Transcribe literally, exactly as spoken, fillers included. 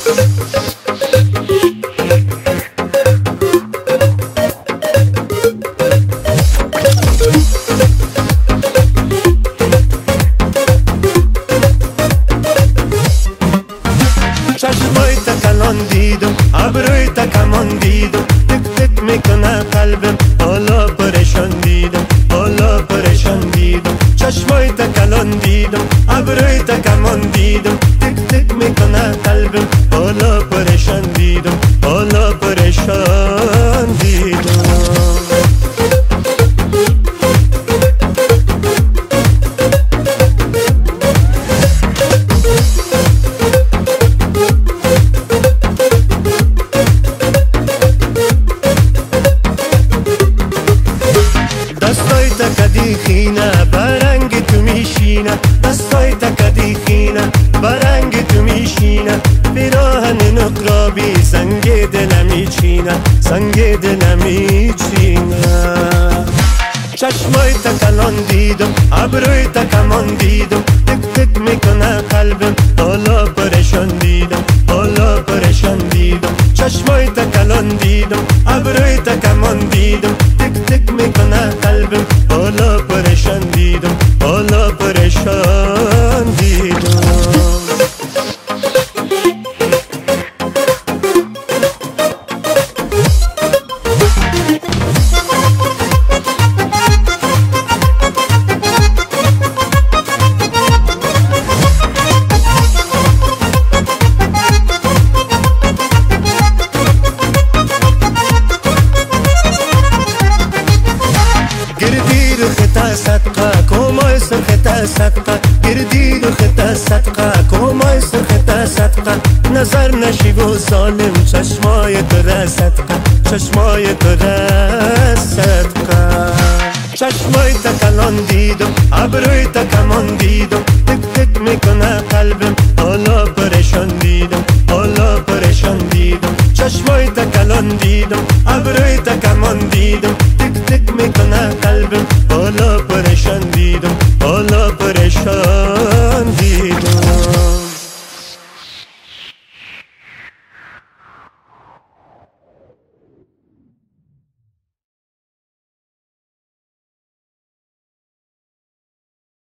چشمایت کلان دیدم، ابرویت کمان دیدم، تک تک میکنه قلبم، حالا پریشان دیدم، حالا پریشان دیدم. چشمایت کلان دیدم، ابرویت کمان دیدم، تک تک میکنه قلبم، حالا پریشان دیدم، حالا پریشان دیدم. دستای تکدی خینه برنگ تو میشینه، دستای تکدی خینه برنگ تو میشینه، پیراهن نقرابی سنگ دلم میچینه، سنگ دلم میچینه. چشمای تکلان دیدم، ابروی تکمان دیدم، تک تک میکنه قلبم، حالا پریشان دیدم، حالا پریشان دیدم. چشمای تکلان دیدم، ابروی تکمان دیدم، تک تک میکنه قلبم، حالا پریشان دیدم، حالا پریشان دیدم. صدقه کومای سرخته صدقه، گردی رو خطه صدقه کومای سرخته صدقه، نظر نشی و ظالم چشمای تو صدقه، چشمای تو صدقه. چشمای تکلان دیدم، ابروی تکمان دیدم، تک تک میکنه قلبم، حالا پریشان دیدم، حالا پریشان دیدم. چشمای تکلان دیدم، ابروی تکمان دیدم، تک تک میکنه قلبم، حالا